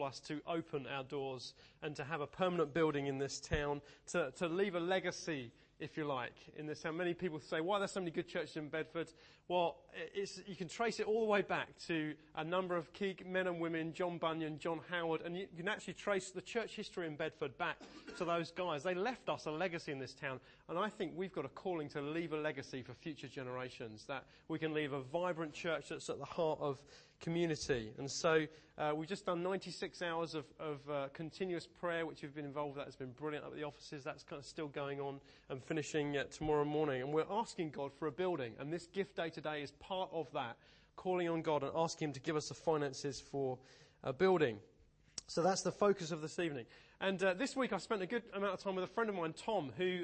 call us to open our doors and to have a permanent building in this town, to leave a legacy, if you like, in this town. Many people say, why are there so many good churches in Bedford? Well, you can trace it all the way back to a number of key men and women, John Bunyan, John Howard, and you can actually trace the church history in Bedford back to those guys. They left us a legacy in this town, and I think we've got a calling to leave a legacy for future generations, that we can leave a vibrant church that's at the heart of community. And so we've just done 96 hours of continuous prayer, which you've been involved with. That has been brilliant up at the offices. That's kind of still going on and finishing tomorrow morning. And we're asking God for a building. And this gift day today is part of that, calling on God and asking Him to give us the finances for a building. So that's the focus of this evening. And this week I spent a good amount of time with a friend of mine, Tom, who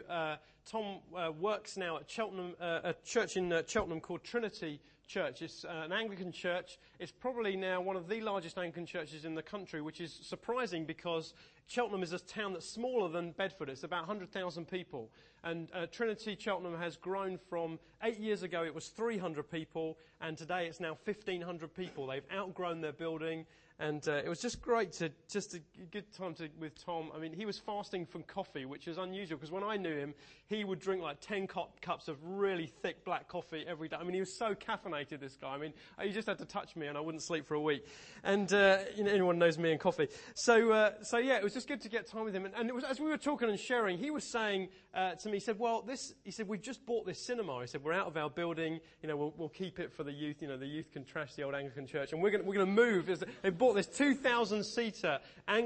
works now at Cheltenham, a church in Cheltenham called Trinity Church. It's an Anglican church. It's probably now one of the largest Anglican churches in the country, which is surprising because Cheltenham is a town that's smaller than Bedford. It's about 100,000 people. And Trinity Cheltenham has grown from 8 years ago, it was 300 people, and today it's now 1,500 people. They've outgrown their building. And it was just great a good time with Tom. I mean, he was fasting from coffee, which is unusual because when I knew him, he would drink like 10 cups of really thick black coffee every day. I mean, he was so caffeinated, this guy. I mean, he just had to touch me and I wouldn't sleep for a week. And anyone knows me and coffee. So yeah, it was just good to get time with him. And it was, as we were talking and sharing, he was saying to me, he said, we've just bought this cinema. He said, we're out of our building. We'll keep it for the youth. The youth can trash the old Anglican church, and we're going to move. They bought this 2,000-seater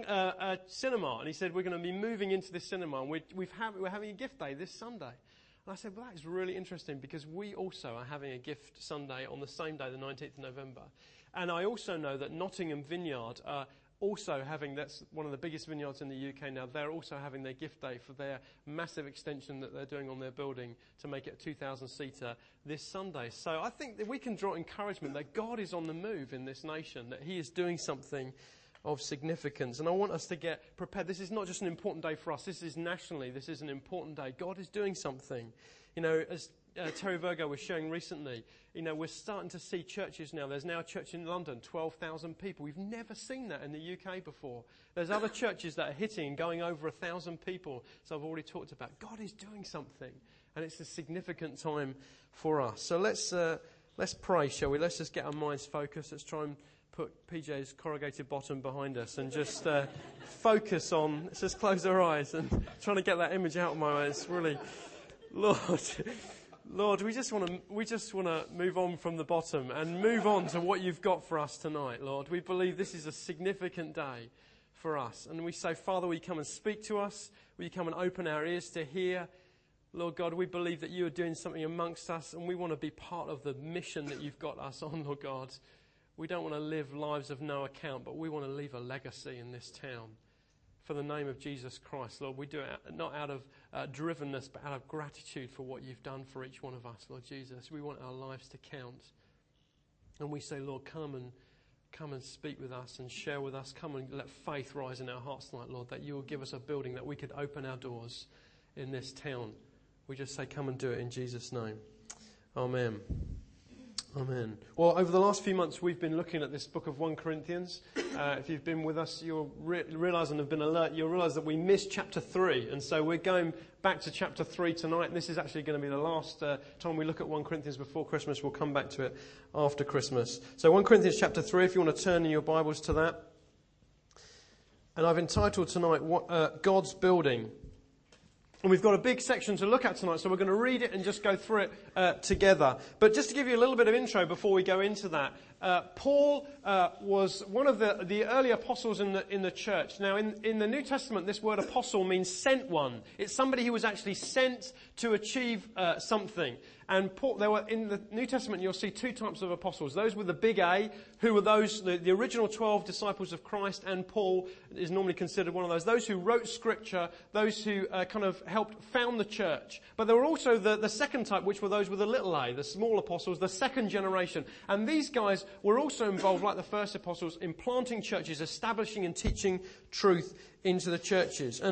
cinema, and he said, we're going to be moving into this cinema, and we're having a gift day this Sunday. And I said, well, that is really interesting because we also are having a gift Sunday on the same day, the 19th of November. And I also know that Nottingham Vineyard are also having, that's one of the biggest vineyards in the UK now, they're also having their gift day for their massive extension that they're doing on their building to make it a 2,000-seater this Sunday. So I think that we can draw encouragement that God is on the move in this nation, that He is doing something of significance. And I want us to get prepared. This is not just an important day for us. This is nationally. This is an important day. God is doing something. As Terry Virgo was showing recently, we're starting to see churches now. There's now a church in London, 12,000 people. We've never seen that in the UK before. There's other churches that are hitting and going over 1,000 people. So I've already talked about. God is doing something, and it's a significant time for us. So let's pray, shall we? Let's just get our minds focused. Let's try and put PJ's corrugated bottom behind us and just focus on. Let's just close our eyes and trying to get that image out of my eyes. Really, Lord, we just want to move on from the bottom and move on to what you've got for us tonight, Lord. We believe this is a significant day for us. And we say, Father, will you come and speak to us? Will you come and open our ears to hear? Lord God, we believe that you are doing something amongst us, and we want to be part of the mission that you've got us on, Lord God. We don't want to live lives of no account, but we want to leave a legacy in this town for the name of Jesus Christ. Lord, we do it not out of drivenness, but out of gratitude for what you've done for each one of us, Lord Jesus. We want our lives to count. And we say, Lord, come and speak with us and share with us. Come and let faith rise in our hearts tonight, Lord, that you will give us a building that we could open our doors in this town. We just say, come and do it in Jesus' name. Amen. Amen. Well, over the last few months, we've been looking at this book of 1 Corinthians. If you've been with us, you'll realise and have been alert, you'll realise that we missed chapter 3. And so we're going back to chapter 3 tonight. And this is actually going to be the last time we look at 1 Corinthians before Christmas. We'll come back to it after Christmas. So 1 Corinthians chapter 3, if you want to turn in your Bibles to that. And I've entitled tonight, God's Building. And we've got a big section to look at tonight, so we're going to read it and just go through it together. But just to give you a little bit of intro before we go into that, Paul was one of the early apostles in the church. Now, in the New Testament, this word apostle means sent one. It's somebody who was actually sent to achieve something. And Paul, in the New Testament, you'll see two types of apostles. Those with the big A, who were the original 12 disciples of Christ, and Paul is normally considered one of those. Those who wrote Scripture, those who kind of helped found the church. But there were also the second type, which were those with a little a, the small apostles, the second generation. And these guys were also involved, like the first apostles, in planting churches, establishing and teaching truth into the churches. And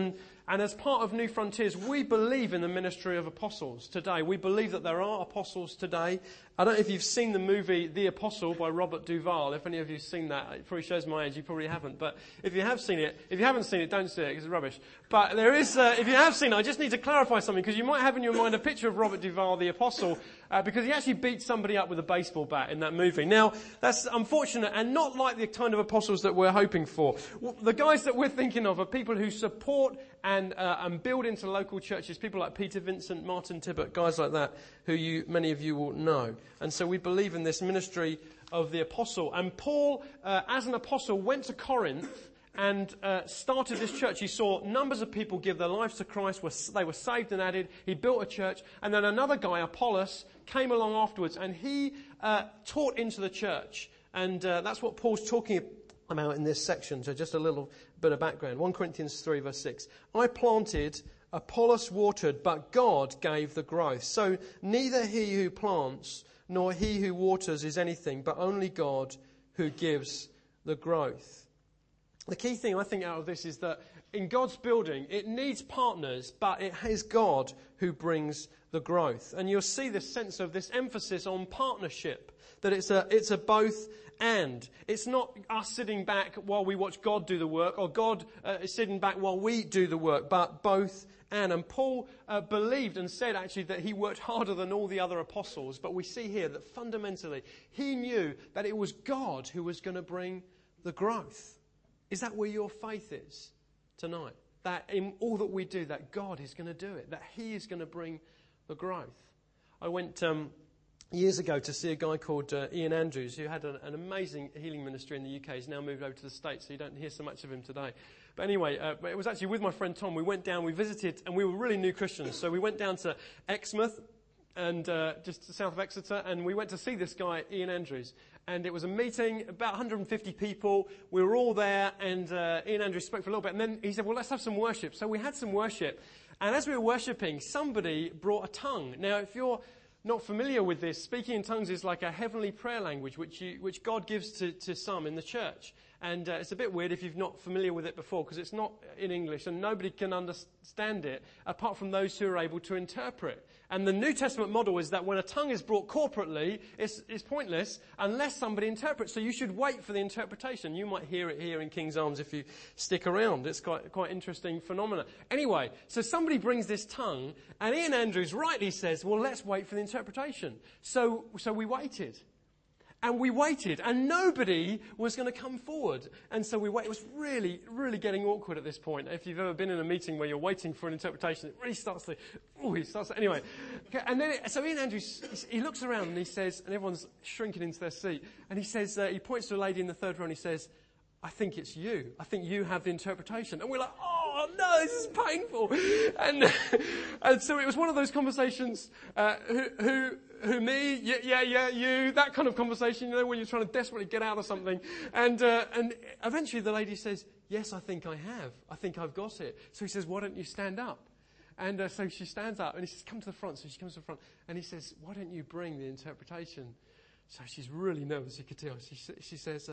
And as part of New Frontiers, we believe in the ministry of apostles today. We believe that there are apostles today. I don't know if you've seen the movie The Apostle by Robert Duvall. If any of you have seen that, it probably shows my age. You probably haven't. But if you have seen it, if you haven't seen it, don't see it because it's rubbish. But there is, if you have seen it, I just need to clarify something because you might have in your mind a picture of Robert Duvall, the Apostle, because he actually beat somebody up with a baseball bat in that movie. Now, that's unfortunate and not like the kind of apostles that we're hoping for. The guys that we're thinking of are people who support and build into local churches, people like Peter Vincent, Martin Tibbet, guys like that, who many of you will know. And so we believe in this ministry of the apostle. And Paul, as an apostle, went to Corinth and started this church. He saw numbers of people give their lives to Christ. They were saved and added. He built a church. And then another guy, Apollos, came along afterwards and he taught into the church. And that's what Paul's talking about in this section. So just a little bit of background. 1 Corinthians 3 verse 6. I planted, Apollos watered, but God gave the growth. So neither he who plants nor he who waters is anything, but only God who gives the growth. The key thing I think out of this is that in God's building, it needs partners, but it is God who brings the growth. And you'll see this sense of this emphasis on partnership, that it's a both and. It's not us sitting back while we watch God do the work, or God is sitting back while we do the work, but both and. And Paul believed and said actually that he worked harder than all the other apostles, but we see here that fundamentally he knew that it was God who was going to bring the growth. Is that where your faith is tonight? That in all that we do, that God is going to do it, that he is going to bring the growth. I went years ago to see a guy called Ian Andrews, who had an amazing healing ministry in the UK. He's now moved over to the States, so you don't hear so much of him today. But anyway, it was actually with my friend Tom. We went down, we visited, and we were really new Christians. So we went down to Exmouth, and just south of Exeter, and we went to see this guy, Ian Andrews. And it was a meeting, about 150 people. We were all there, and Ian Andrews spoke for a little bit. And then he said, well, let's have some worship. So we had some worship. And as we were worshipping, somebody brought a tongue. Now, if you're not familiar with this, speaking in tongues is like a heavenly prayer language, which God gives to some in the church. And it's a bit weird if you're not familiar with it before, because it's not in English and nobody can understand it apart from those who are able to interpret. And the New Testament model is that when a tongue is brought corporately, it's pointless unless somebody interprets. So you should wait for the interpretation. You might hear it here in King's Arms if you stick around. It's quite interesting phenomenon. Anyway, so somebody brings this tongue, and Ian Andrews rightly says, well, let's wait for the interpretation. So we waited. And we waited, and nobody was going to come forward. And so we waited. It was really, really getting awkward at this point. If you've ever been in a meeting where you're waiting for an interpretation, it really starts to, anyway. Okay, and then, so Ian Andrews, he looks around and he says, and everyone's shrinking into their seat, and he says, he points to a lady in the third row and he says, I think it's you. I think you have the interpretation. And we're like, oh no, this is painful. And so it was one of those conversations, who me? Yeah, you. That kind of conversation, when you're trying to desperately get out of something. And eventually the lady says, yes, I think I have. I think I've got it. So he says, why don't you stand up? And so she stands up and he says, come to the front. So she comes to the front and he says, why don't you bring the interpretation? So she's really nervous, you could tell. She says,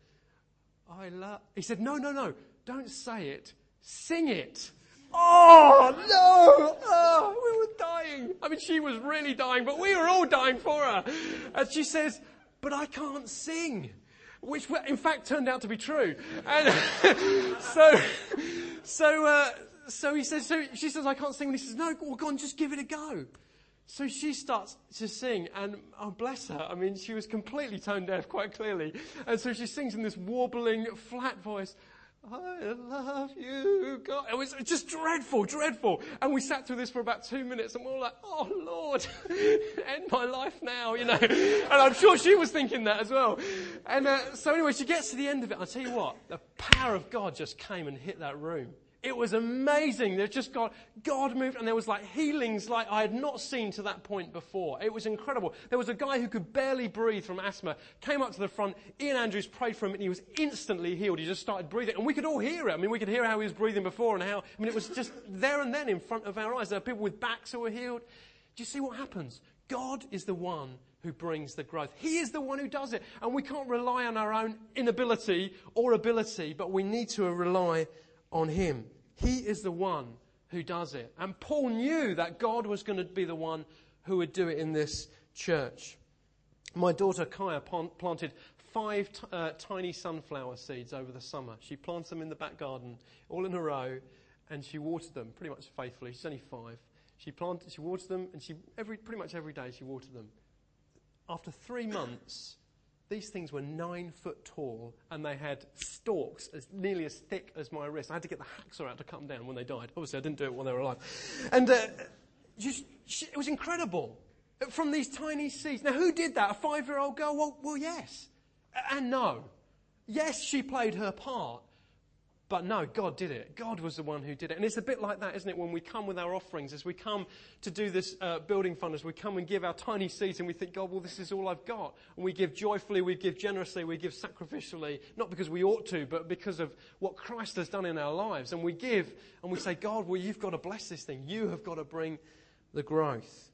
he said, no, don't say it, sing it. Oh, no! Oh, we were dying. I mean, she was really dying, but we were all dying for her. And she says, but I can't sing. Which, in fact, turned out to be true. And so she says, I can't sing. And he says, no, well, go on, just give it a go. So she starts to sing, and oh, bless her. I mean, she was completely tone deaf, quite clearly. And so she sings in this warbling, flat voice, I love you, God. It was just dreadful. And we sat through this for about 2 minutes, and we were like, oh, Lord, end my life now, And I'm sure she was thinking that as well. And so anyway, she gets to the end of it. I'll tell you what, the power of God just came and hit that room. It was amazing. There's just God moved, and there was like healings like I had not seen to that point before. It was incredible. There was a guy who could barely breathe from asthma, came up to the front. Ian Andrews prayed for him, and he was instantly healed. He just started breathing, and we could all hear it. I mean, we could hear how he was breathing before and it was just there and then in front of our eyes. There were people with backs who were healed. Do you see what happens? God is the one who brings the growth. He is the one who does it, and we can't rely on our own inability or ability, but we need to rely on him. He is the one who does it. And Paul knew that God was going to be the one who would do it in this church. My daughter Kaya planted 5 tiny sunflower seeds over the summer. She plants them in the back garden, all in a row, and she watered them pretty much faithfully. She's only 5. She watered them, and pretty much every day she watered them. After 3 months, these things were 9 foot tall, and they had stalks nearly as thick as my wrist. I had to get the hacksaw out to cut them down when they died. Obviously, I didn't do it while they were alive. And it was incredible. From these tiny seeds. Now, who did that? A 5-year-old girl? Well, yes. And no. Yes, she played her part. But no, God did it. God was the one who did it. And it's a bit like that, isn't it, when we come with our offerings, as we come to do this building fund, as we come and give our tiny seeds and we think, God, well, this is all I've got. And we give joyfully, we give generously, we give sacrificially, not because we ought to, but because of what Christ has done in our lives. And we give and we say, God, well, you've got to bless this thing. You have got to bring the growth.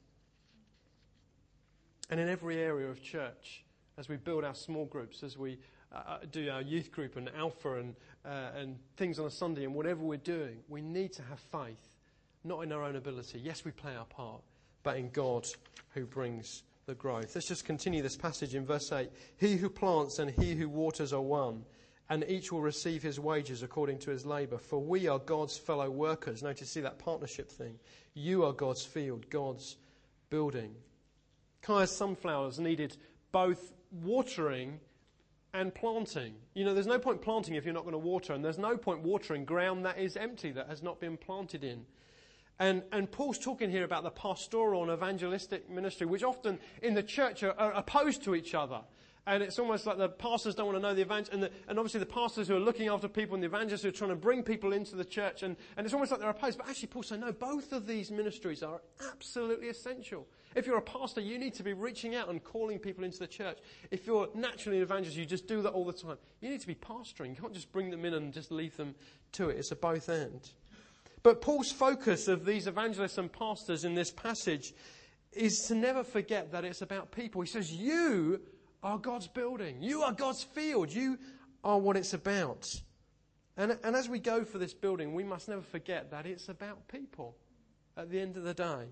And in every area of church, as we build our small groups, as we do our youth group and Alpha and things on a Sunday and whatever we're doing, we need to have faith, not in our own ability. Yes, we play our part, but in God who brings the growth. Let's just continue this passage in verse 8. He who plants and he who waters are one, and each will receive his wages according to his labour. For we are God's fellow workers. Notice, see that partnership thing. You are God's field, God's building. Kaya's sunflowers needed both watering and planting. You know, there's no point planting if you're not going to water, and there's no point watering ground that is empty, that has not been planted in. And Paul's talking here about the pastoral and evangelistic ministry, which often in the church are opposed to each other. And it's almost like the pastors don't want to know the evangelist, and obviously the pastors who are looking after people and the evangelists who are trying to bring people into the church, and it's almost like they're opposed. But actually Paul says, no, both of these ministries are absolutely essential. If you're a pastor, you need to be reaching out and calling people into the church. If you're naturally an evangelist, you just do that all the time. You need to be pastoring. You can't just bring them in and just leave them to it. It's a both end. But Paul's focus of these evangelists and pastors in this passage is to never forget that it's about people. He says, you are God's building. You are God's field. You are what it's about. And as we go for this building, we must never forget that it's about people at the end of the day.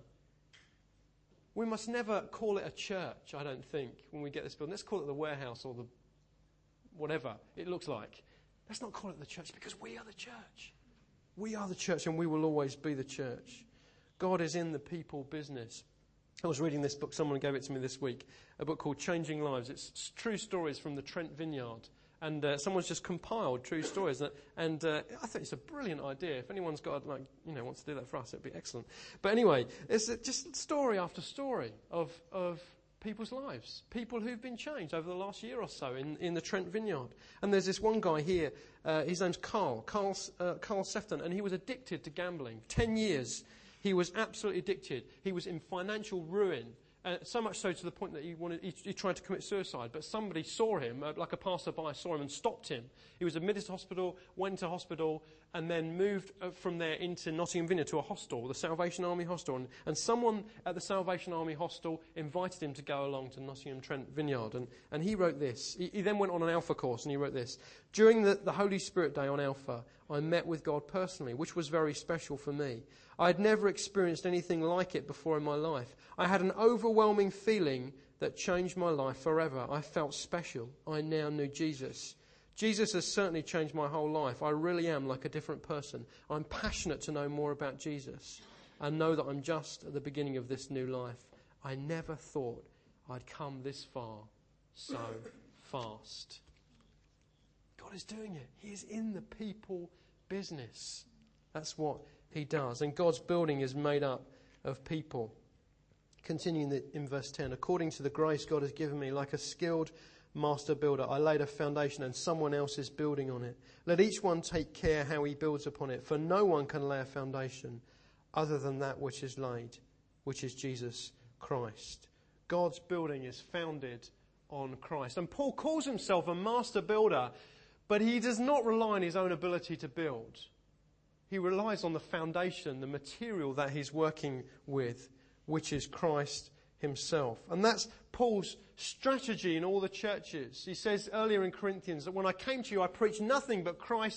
We must never call it a church, I don't think, when we get this building. Let's call it the warehouse or the whatever it looks like. Let's not call it the church, because we are the church. We are the church, and we will always be the church. God is in the people business. I was reading this book, someone gave it to me this week, a book called Changing Lives. It's true stories from the Trent Vineyard. And someone's just compiled true stories. And I think it's a brilliant idea. If anyone's got, wants to do that for us, it'd be excellent. But anyway, it's just story after story of people's lives. People who've been changed over the last year or so in the Trent Vineyard. And there's this one guy here, his name's Carl Sefton, and he was addicted to gambling. 10 years. He was absolutely addicted. He was in financial ruin, so much so to the point that he tried to commit suicide. But somebody saw him, like a passerby saw him and stopped him. He was admitted to hospital, went to hospital, and then moved from there into Nottingham Vineyard to a hostel, the Salvation Army hostel. And someone at the Salvation Army hostel invited him to go along to Nottingham Trent Vineyard. And he wrote this. He then went on an Alpha course, and he wrote this. During the Holy Spirit Day on Alpha, I met with God personally, which was very special for me. I had never experienced anything like it before in my life. I had an overwhelming feeling that changed my life forever. I felt special. I now knew Jesus. Jesus has certainly changed my whole life. I really am like a different person. I'm passionate to know more about Jesus and know that I'm just at the beginning of this new life. I never thought I'd come this far so fast. God is doing it. He is in the people business. That's what he does. And God's building is made up of people. Continuing in verse 10, according to the grace God has given me, like a skilled master builder, I laid a foundation and someone else is building on it. Let each one take care how he builds upon it, for no one can lay a foundation other than that which is laid, which is Jesus Christ. God's building is founded on Christ. And Paul calls himself a master builder, but he does not rely on his own ability to build. He relies on the foundation, the material that he's working with, which is Christ himself. And that's Paul's strategy in all the churches. He says earlier in Corinthians that when I came to you, I preached nothing but Christ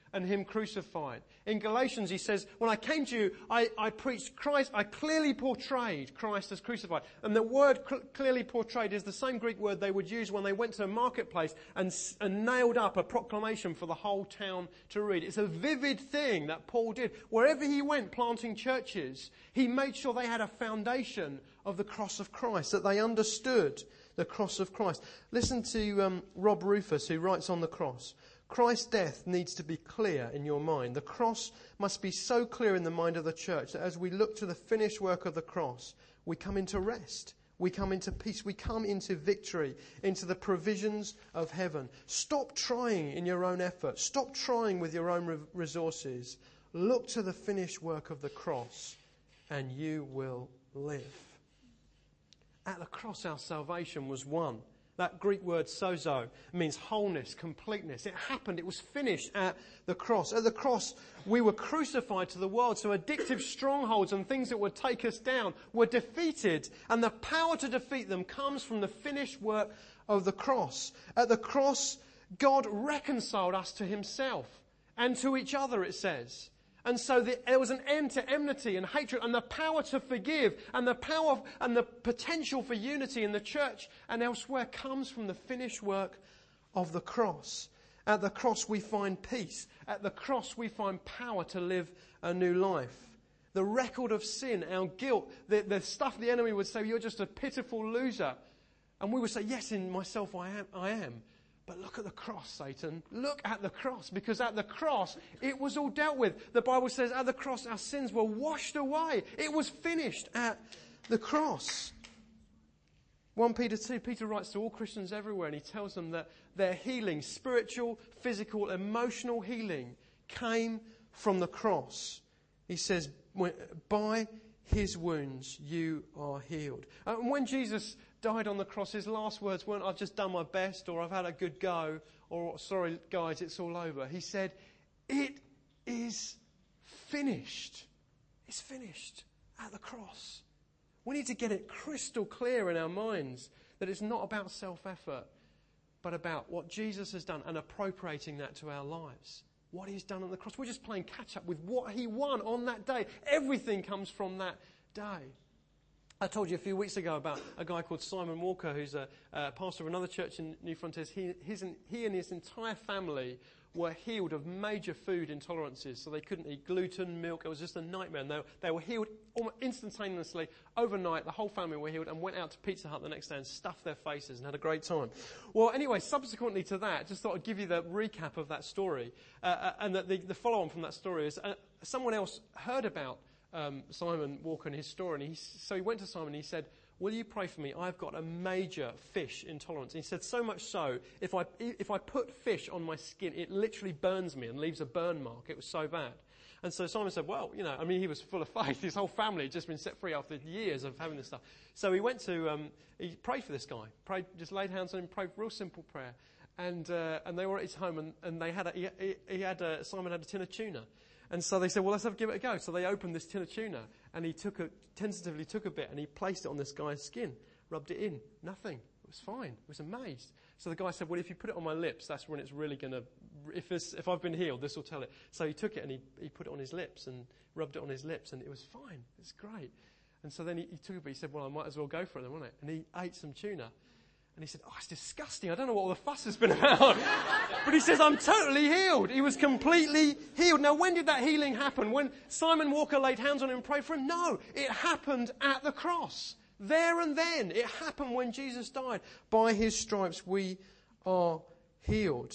and him crucified. In Galatians he says, when I came to you, I preached Christ, I clearly portrayed Christ as crucified. And the word clearly portrayed is the same Greek word they would use when they went to a marketplace and nailed up a proclamation for the whole town to read. It's a vivid thing that Paul did. Wherever he went planting churches, he made sure they had a foundation of the cross of Christ, that they understood the cross of Christ. Listen to Rob Rufus, who writes on the cross. Christ's death needs to be clear in your mind. The cross must be so clear in the mind of the church that as we look to the finished work of the cross, we come into rest. We come into peace. We come into victory, into the provisions of heaven. Stop trying in your own effort. Stop trying with your own resources. Look to the finished work of the cross and you will live. At the cross, our salvation was won. That Greek word sozo means wholeness, completeness. It happened. It was finished at the cross. At the cross, we were crucified to the world. So addictive strongholds and things that would take us down were defeated. And the power to defeat them comes from the finished work of the cross. At the cross, God reconciled us to himself and to each other, it says. And so there was an end to enmity and hatred, and the power to forgive, and the power and the potential for unity in the church and elsewhere comes from the finished work of the cross. At the cross we find peace. At the cross we find power to live a new life. The record of sin, our guilt, the stuff the enemy would say, you're just a pitiful loser. And we would say, yes, in myself I am. But look at the cross, Satan. Look at the cross, because at the cross, it was all dealt with. The Bible says at the cross, our sins were washed away. It was finished at the cross. 1 Peter 2, Peter writes to all Christians everywhere, and he tells them that their healing, spiritual, physical, emotional healing, came from the cross. He says, by his wounds you are healed. And when Jesus died on the cross, his last words weren't, I've just done my best, or I've had a good go, or sorry guys, it's all over. He said, it is finished. It's finished at the cross. We need to get it crystal clear in our minds that it's not about self-effort, but about what Jesus has done and appropriating that to our lives. What he's done on the cross. We're just playing catch up with what he won on that day. Everything comes from that day. I told you a few weeks ago about a guy called Simon Walker, who's a pastor of another church in New Frontiers. He and his entire family were healed of major food intolerances, so they couldn't eat gluten, milk. It was just a nightmare. And they were healed almost instantaneously, overnight. The whole family were healed and went out to Pizza Hut the next day and stuffed their faces and had a great time. Well, anyway, subsequently to that, just thought I'd give you the recap of that story. And the follow-on from that story is someone else heard about Simon Walker and his story, and so he went to Simon and he said, will you pray for me? I've got a major fish intolerance. And he said, so much so, if I put fish on my skin, it literally burns me and leaves a burn mark. It was so bad. And so Simon said, well, he was full of faith. His whole family had just been set free after years of having this stuff. So he went to, he prayed for this guy, just laid hands on him, prayed a real simple prayer. And they were at his home and they Simon had a tin of tuna. And so they said, well, let's give it a go. So they opened this tin of tuna, and he tentatively took a bit, and he placed it on this guy's skin, rubbed it in. Nothing. It was fine. He was amazed. So the guy said, well, if you put it on my lips, that's when it's really going to, if I've been healed, this will tell it. So he took it, and he put it on his lips, and rubbed it on his lips, and it was fine. It's great. And so then he took it, but he said, well, I might as well go for it then, won't I? And he ate some tuna. And he said, it's disgusting. I don't know what all the fuss has been about. But he says, I'm totally healed. He was completely healed. Now, when did that healing happen? When Simon Walker laid hands on him and prayed for him? No, it happened at the cross. There and then. It happened when Jesus died. By his stripes we are healed.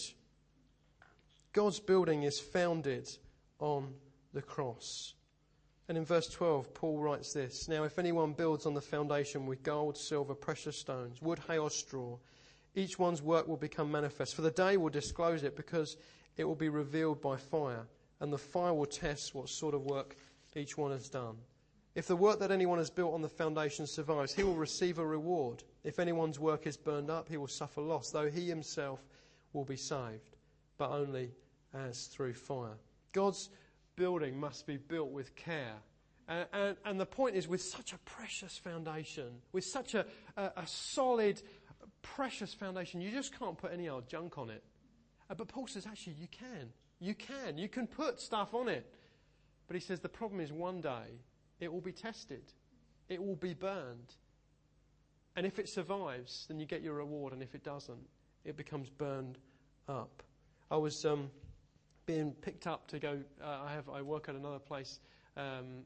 God's building is founded on the cross. And in verse 12, Paul writes this, now if anyone builds on the foundation with gold, silver, precious stones, wood, hay or straw, each one's work will become manifest. For the day will disclose it, because it will be revealed by fire, and the fire will test what sort of work each one has done. If the work that anyone has built on the foundation survives, he will receive a reward. If anyone's work is burned up, he will suffer loss, though he himself will be saved, but only as through fire. God's building must be built with care. And the point is, with such a precious foundation, with such a solid, precious foundation, you just can't put any old junk on it. But Paul says, actually, you can. You can put stuff on it. But he says the problem is one day it will be tested. It will be burned. And if it survives, then you get your reward. And if it doesn't, it becomes burned up. I was being picked up to go. I work at another place. I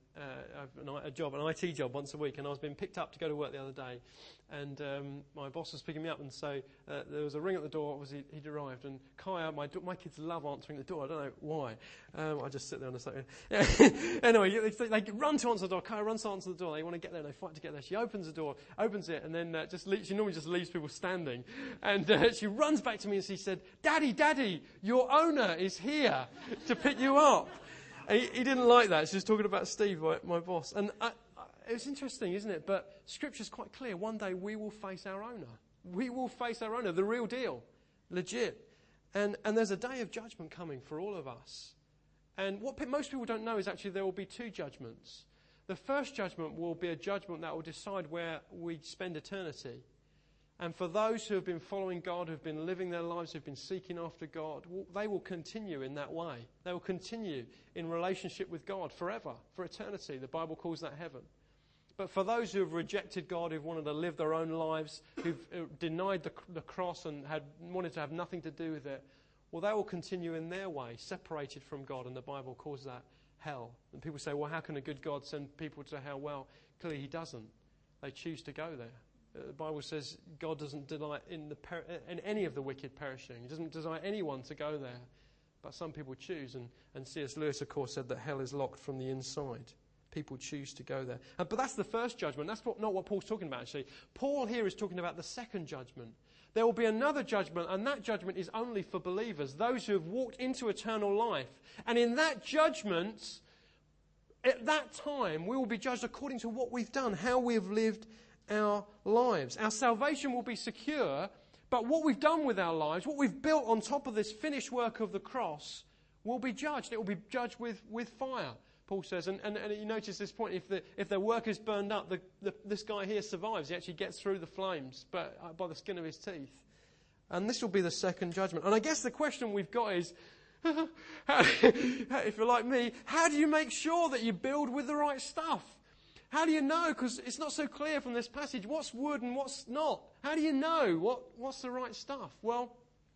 have an IT job once a week, and I was being picked up to go to work the other day, and my boss was picking me up, and so there was a ring at the door. Obviously, he'd arrived, and Kaya, my kids love answering the door. I don't know why. I just sit there and I say, anyway, they run to answer the door. Kaya runs to answer the door. They want to get there, and they fight to get there. She opens the door, opens it, and then she normally just leaves people standing, and she runs back to me and she said, "Daddy, your owner is here to pick you up." He didn't like that. She was talking about Steve, my boss. And it was interesting, isn't it? But Scripture's quite clear. One day we will face our owner. We will face our owner, the real deal, legit. And there's a day of judgment coming for all of us. And what most people don't know is actually there will be two judgments. The first judgment will be a judgment that will decide where we spend eternity. And for those who have been following God, who have been living their lives, who have been seeking after God, they will continue in that way. They will continue in relationship with God forever, for eternity. The Bible calls that heaven. But for those who have rejected God, who've wanted to live their own lives, who've denied the cross and wanted to have nothing to do with it, well, they will continue in their way, separated from God, and the Bible calls that hell. And people say, well, how can a good God send people to hell? Well, clearly he doesn't. They choose to go there. The Bible says God doesn't delight in any of the wicked perishing. He doesn't desire anyone to go there. But some people choose. And C.S. Lewis, of course, said that hell is locked from the inside. People choose to go there. But that's the first judgment. That's not what Paul's talking about, actually. Paul here is talking about the second judgment. There will be another judgment, and that judgment is only for believers, those who have walked into eternal life. And in that judgment, at that time, we will be judged according to what we've done, how we have lived our lives. Our salvation will be secure, but what we've done with our lives, what we've built on top of this finished work of the cross, will be judged. It will be judged with fire, Paul says. And you notice this point, if their work is burned up, this guy here survives. He actually gets through the flames, but by the skin of his teeth. And this will be the second judgment. And I guess the question we've got is, if you're like me, how do you make sure that you build with the right stuff? How do you know? Because it's not so clear from this passage what's wood and what's not. How do you know what's the right stuff? Well,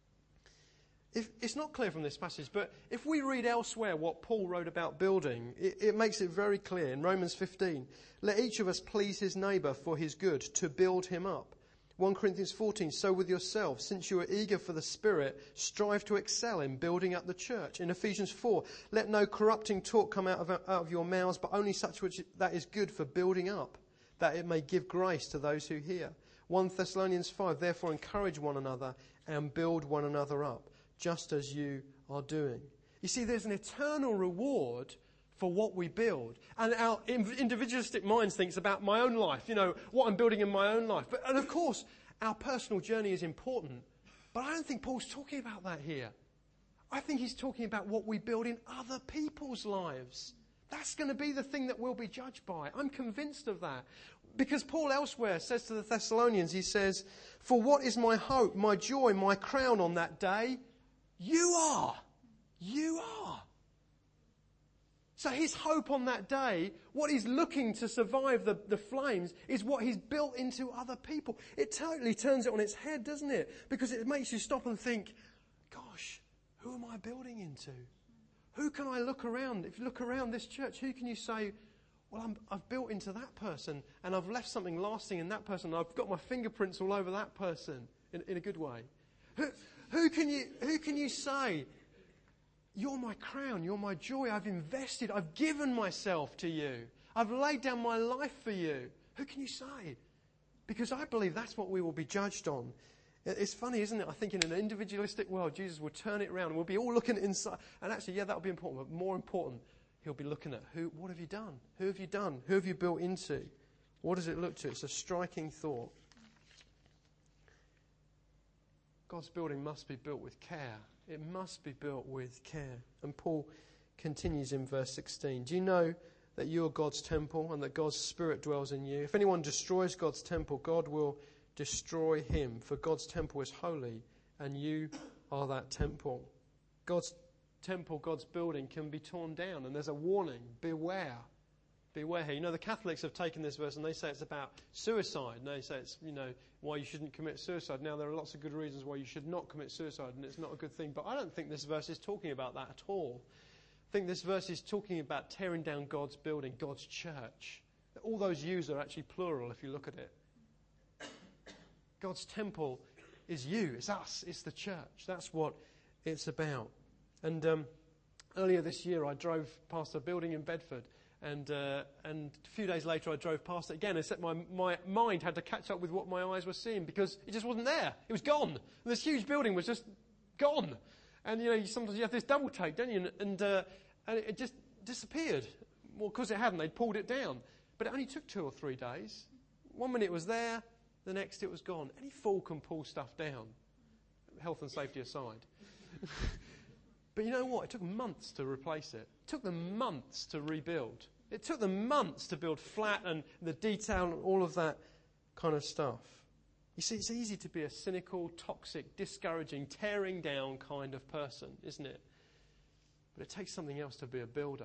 if it's not clear from this passage, but if we read elsewhere what Paul wrote about building, it makes it very clear. In Romans 15, let each of us please his neighbour for his good, to build him up. 1 Corinthians 14, so with yourselves, since you are eager for the Spirit, strive to excel in building up the church. In Ephesians 4, let no corrupting talk come out of your mouths, but only such that is good for building up, that it may give grace to those who hear. 1 Thessalonians 5, therefore encourage one another and build one another up, just as you are doing. You see, there's an eternal reward for what we build. And our individualistic minds thinks about my own life, what I'm building in my own life. And of course, our personal journey is important. But I don't think Paul's talking about that here. I think he's talking about what we build in other people's lives. That's going to be the thing that we'll be judged by. I'm convinced of that. Because Paul elsewhere says to the Thessalonians, he says, for what is my hope, my joy, my crown on that day? You are. You are. So his hope on that day, what he's looking to survive the flames, is what he's built into other people. It totally turns it on its head, doesn't it? Because it makes you stop and think, gosh, who am I building into? Who can I look around? If you look around this church, who can you say, well, I've built into that person, and I've left something lasting in that person, and I've got my fingerprints all over that person in a good way? Who can you say, you're my crown, you're my joy, I've invested, I've given myself to you, I've laid down my life for you? Who can you say? Because I believe that's what we will be judged on. It's funny, isn't it? I think in an individualistic world, Jesus will turn it around and we'll be all looking inside. And actually, yeah, that'll be important, but more important, he'll be looking at what have you done? Who have you done? Who have you built into? What does it look to? It's a striking thought. God's building must be built with care. It must be built with care. And Paul continues in verse 16. Do you know that you are God's temple and that God's Spirit dwells in you? If anyone destroys God's temple, God will destroy him. For God's temple is holy and you are that temple. God's temple, God's building, can be torn down. And there's a warning, beware. Beware here. You know, the Catholics have taken this verse and they say it's about suicide. And they say it's, why you shouldn't commit suicide. Now, there are lots of good reasons why you should not commit suicide, and it's not a good thing. But I don't think this verse is talking about that at all. I think this verse is talking about tearing down God's building, God's church. All those yous are actually plural if you look at it. God's temple is you, it's us, it's the church. That's what it's about. And earlier this year I drove past a building in Bedford, and a few days later I drove past it again, except my mind had to catch up with what my eyes were seeing, because it just wasn't there. It was gone. And this huge building was just gone. And sometimes you have this double take, don't you? And it just disappeared. Well, because it hadn't, they'd pulled it down. But it only took 2 or 3 days. 1 minute it was there, the next it was gone. Any fool can pull stuff down, health and safety aside. But you know what? It took months to replace it. It took them months to rebuild. It took them months to build flat and the detail and all of that kind of stuff. You see, it's easy to be a cynical, toxic, discouraging, tearing down kind of person, isn't it? But it takes something else to be a builder.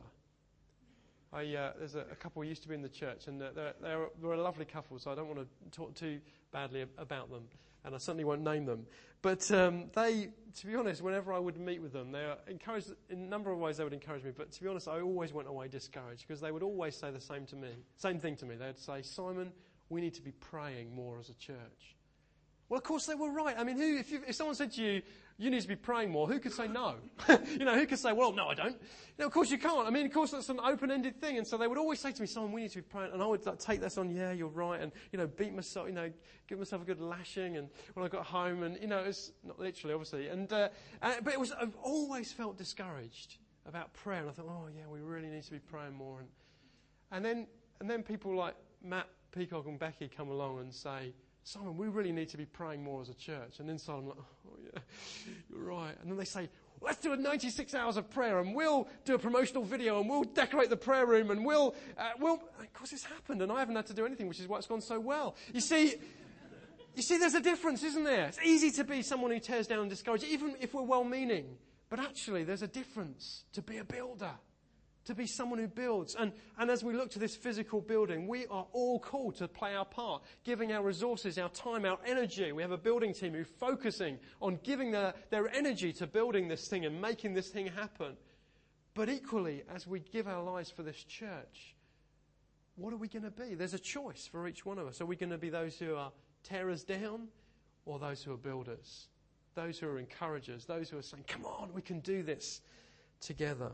There's a couple who used to be in the church, and they're a lovely couple, so I don't want to talk too badly about them, and I certainly won't name them. But they, to be honest, whenever I would meet with them, they were encouraged in a number of ways. They would encourage me, but to be honest, I always went away discouraged, because they would always say the same thing to me. They would say, "Simon, we need to be praying more as a church." Well, of course they were right. I mean, if someone said to you, "You need to be praying more," who could say no? Who could say, "Well, no, I don't." Of course you can't. I mean, of course that's an open-ended thing. And so they would always say to me, "Simon, we need to be praying." And I would take this on, "Yeah, you're right." And, beat myself, give myself a good lashing. And when I got home, and, it's not literally, obviously. But I've always felt discouraged about prayer. And I thought, "Oh, yeah, we really need to be praying more." And then people like Matt Peacock and Becky come along and say, "Simon, we really need to be praying more as a church." And inside I'm like, "Oh yeah, you're right." And then they say, "Let's do a 96 hours of prayer, and we'll do a promotional video, and we'll decorate the prayer room, and we'll." Of course, it's happened, and I haven't had to do anything, which is why it's gone so well. You see, there's a difference, isn't there? It's easy to be someone who tears down and discourages, even if we're well-meaning. But actually, there's a difference to be a builder. To be someone who builds. And as we look to this physical building, we are all called to play our part, giving our resources, our time, our energy. We have a building team who's focusing on giving their energy to building this thing and making this thing happen. But equally, as we give our lives for this church, what are we going to be? There's a choice for each one of us. Are we going to be those who are tearers down, or those who are builders? Those who are encouragers, those who are saying, "Come on, we can do this together."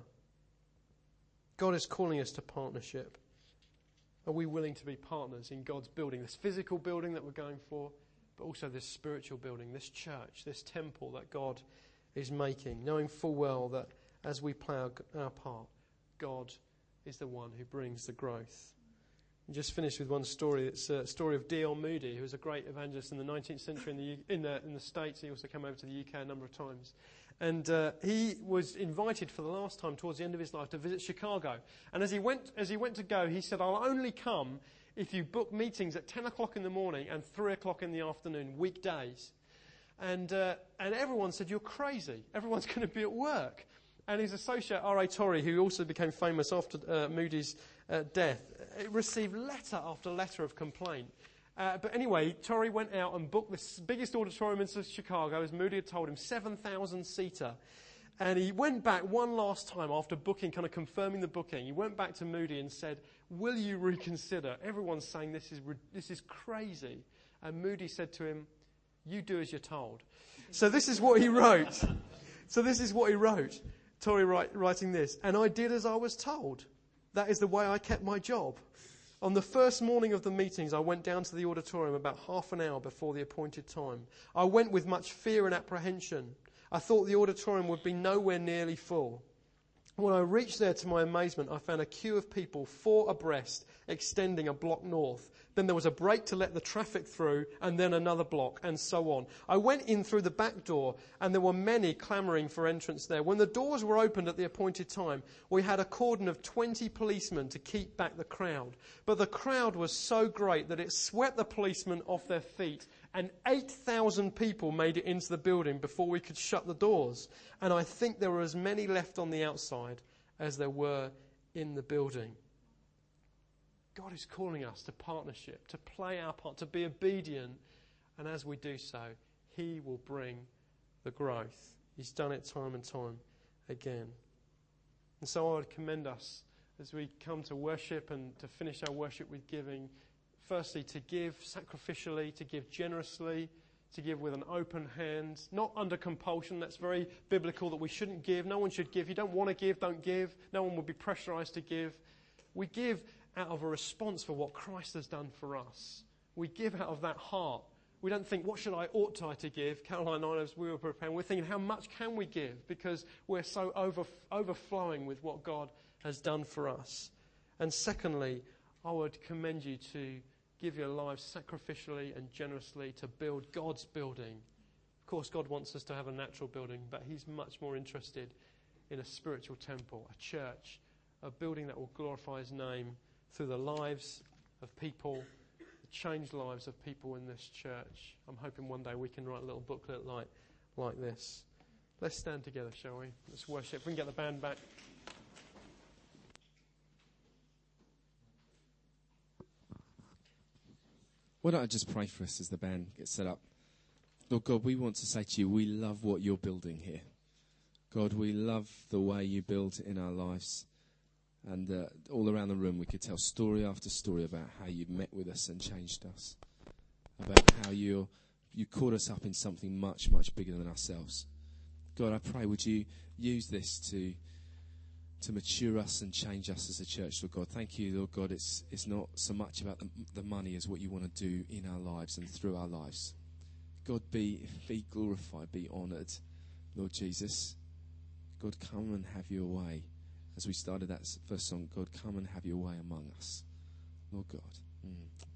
God is calling us to partnership. Are we willing to be partners in God's building, this physical building that we're going for, but also this spiritual building, this church, this temple that God is making, knowing full well that as we play our part, God is the one who brings the growth. And just finish with one story. It's a story of D.L. Moody, who was a great evangelist in the 19th century in the States. He also came over to the UK a number of times. And he was invited for the last time towards the end of his life to visit Chicago. And as he went to go, he said, "I'll only come if you book meetings at 10 o'clock in the morning and 3 o'clock in the afternoon, weekdays." And everyone said, "You're crazy. Everyone's going to be at work." And his associate, R.A. Torrey, who also became famous after Moody's death, received letter after letter of complaint. But anyway, Torrey went out and booked the biggest auditorium in Chicago, as Moody had told him, 7,000-seater. And he went back one last time after booking, kind of confirming the booking. He went back to Moody and said, "Will you reconsider? Everyone's saying this is crazy." And Moody said to him, "You do as you're told." So this is what he wrote. Torrey writing this: "And I did as I was told. That is the way I kept my job. On the first morning of the meetings, I went down to the auditorium about half an hour before the appointed time. I went with much fear and apprehension. I thought the auditorium would be nowhere nearly full. When I reached there, to my amazement, I found a queue of people 4 abreast extending a block north. Then there was a break to let the traffic through, and then another block, and so on. I went in through the back door, and there were many clamouring for entrance there. When the doors were opened at the appointed time, we had a cordon of 20 policemen to keep back the crowd. But the crowd was so great that it swept the policemen off their feet, and 8,000 people made it into the building before we could shut the doors. And I think there were as many left on the outside as there were in the building. God is calling us to partnership, to play our part, to be obedient. And as we do so, he will bring the growth. He's done it time and time again. And so I would commend us as we come to worship and to finish our worship with giving, firstly to give sacrificially, to give generously, to give with an open hand, not under compulsion. That's very biblical that we shouldn't give. No one should give. You don't want to give, don't give. No one will be pressurized to give. We give out of a response for what Christ has done for us. We give out of that heart. We don't think, what ought I to give? Caroline and I, as we were preparing, we're thinking, how much can we give? Because we're so overflowing with what God has done for us. And secondly, I would commend you to give your lives sacrificially and generously to build God's building. Of course, God wants us to have a natural building, but he's much more interested in a spiritual temple, a church, a building that will glorify his name through the lives of people, the changed lives of people in this church. I'm hoping one day we can write a little booklet like this. Let's stand together, shall we? Let's worship. We can get the band back. Why don't I just pray for us as the band gets set up? Lord God, we want to say to you, we love what you're building here. God, we love the way you build in our lives. And all around the room we could tell story after story about how you met with us and changed us. About how you caught us up in something much, much bigger than ourselves. God, I pray, would you use this to mature us and change us as a church, Lord God. Thank you, Lord God. It's not so much about the money as what you want to do in our lives and through our lives. God, be glorified, be honoured, Lord Jesus. God, come and have your way. As we started that first song, God, come and have your way among us, Lord God.